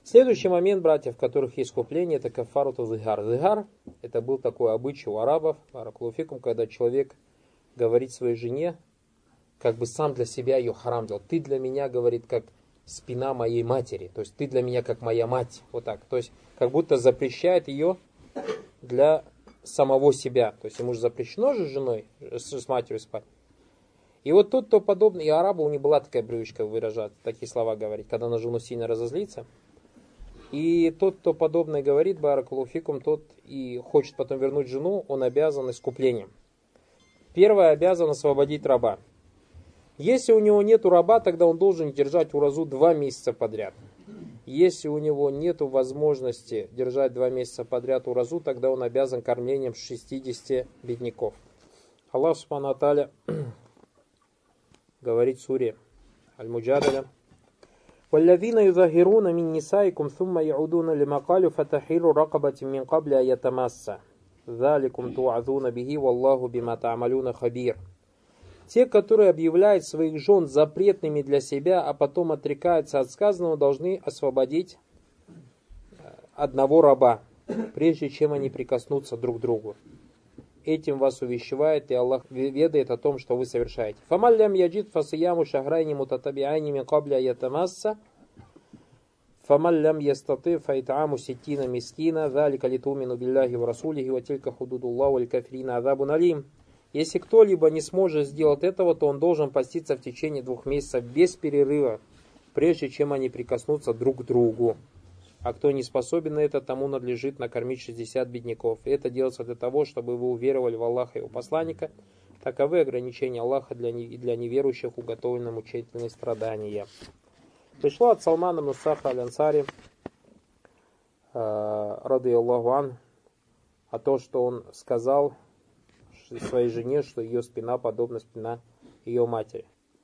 Следующий момент, братья, в которых есть искупление, это кафаруту зигар. Зигар, это был такой обычай у арабов, баракулуфикум, когда человек говорит своей жене, как бы сам для себя ее харам делал. Ты для меня, говорит, как спина моей матери. То есть ты для меня как моя мать. Вот так. То есть как будто запрещает ее для самого себя. То есть ему же запрещено же с женой, с матерью спать. И вот тут то подобное, и арабу у них была такая привычка выражать, такие слова говорить, когда на жену сильно разозлится. И тот, кто подобное говорит, баракулуфикум, тот и хочет потом вернуть жену, он обязан искуплением. Первое, обязан освободить раба. Если у него нету раба, тогда он должен держать уразу 2 месяца подряд. Если у него нету возможности держать 2 месяца подряд уразу, тогда он обязан кормлением 60 бедняков. Аллах Субхану ва Тааля говорит в суре Аль-Муджадаля: «Валлазина юзахируна мин нисаикум сумма яудуна лима калю фатахиру ракабати мин кабли аятамасса. Заликум туазуна бихи валлаху бима та'амалюна хабир». Те, которые объявляют своих жен запретными для себя, а потом отрекаются от сказанного, должны освободить одного раба, прежде чем они прикоснутся друг к другу. Этим вас увещевает, и Аллах ведает о том, что вы совершаете. «Фамаллям яджид фасияму шахрайни мутатабиайни мин кабля ятамасса, фамаллям ястаты файтааму ситтина мискина, залика литумину билляхи ва расулихи, ва тилька худудуллаху валь кафирина азабун алим». Если кто-либо не сможет сделать этого, то он должен поститься в течение 2 месяцев без перерыва, прежде чем они прикоснутся друг к другу. А кто не способен на это, тому надлежит накормить 60 бедняков. И это делается для того, чтобы вы уверовали в Аллаха и его посланника. Таковы ограничения Аллаха для неверующих, уготовлены мучительные страдания. Пришло от Салмана ибн Сахра аль-Ансари, рады Аллаху ан, о том, что он сказал своей жене, что ее спина подобна спина ее матери.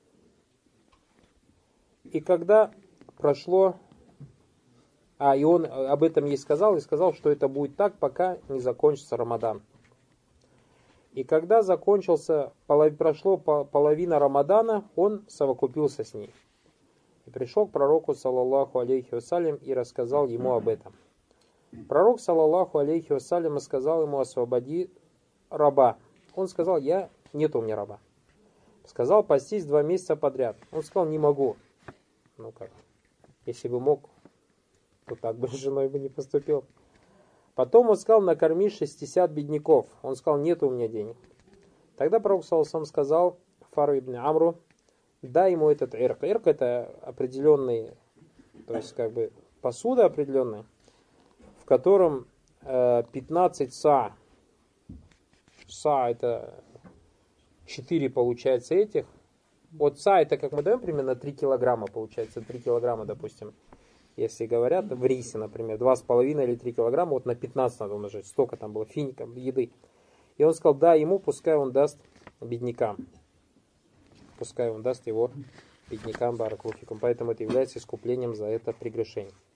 И когда прошло, и он об этом ей сказал, и сказал, что это будет так, пока не закончится Рамадан. И когда прошло половина Рамадана, он совокупился с ней. И пришел к пророку, саллаллаху алейхи вассалям, и рассказал ему об этом. Пророк, саллаллаху алейхи вассалям, сказал ему: освободи раба. Он сказал: нет у меня раба. Сказал: постись 2 месяца подряд. Он сказал: не могу. Ну как, если бы мог, то так бы с женой бы не поступил. Потом он сказал: накорми 60 бедняков. Он сказал: нет у меня денег. Тогда пророк саллаллаху сказал Фару ибн Амру: дай ему этот ирк. Ирк — это определенный, то есть как бы посуда определенная, в котором 15 са. Са — это 4 получается этих. Вот са — это, как мы даем, примерно 3 килограмма получается. 3 килограмма, допустим, если говорят в рисе, например, 2,5 или 3 килограмма, вот на 15 надо умножить. Столько там было фиников, еды. И он сказал: да, ему, пускай он даст беднякам. Пускай он даст его беднякам, баракулуфикум. Поэтому это является искуплением за это прегрешение.